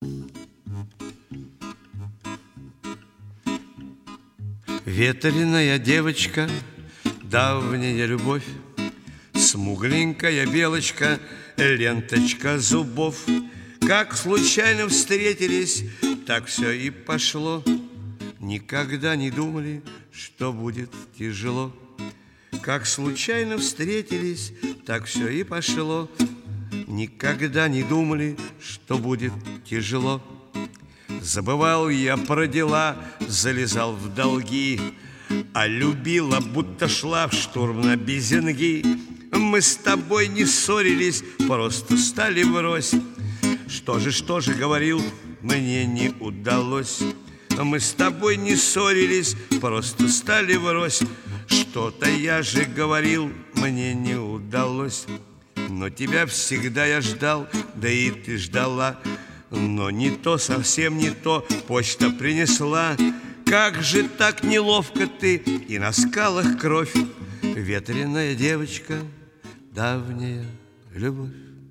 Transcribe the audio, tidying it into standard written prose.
Ветреная девочка, давняя любовь, смугленькая белочка, ленточка зубов. Как случайно встретились, так все и пошло. Никогда не думали, что будет тяжело. Как случайно встретились, так все и пошло. Никогда не думали, что будет тяжело. Забывал я про дела, залезал в долги, а любила, будто шла в штурм на Безенги. Мы с тобой не ссорились, просто стали врозь. Что же, говорил, мне не удалось. Мы с тобой не ссорились, просто стали врозь. Что-то я же говорил, мне не удалось. Но тебя всегда я ждал, да и ты ждала. Но не то, совсем не то почта принесла. Как же так неловко ты, и на скалах кровь. Ветреная девочка, давняя любовь.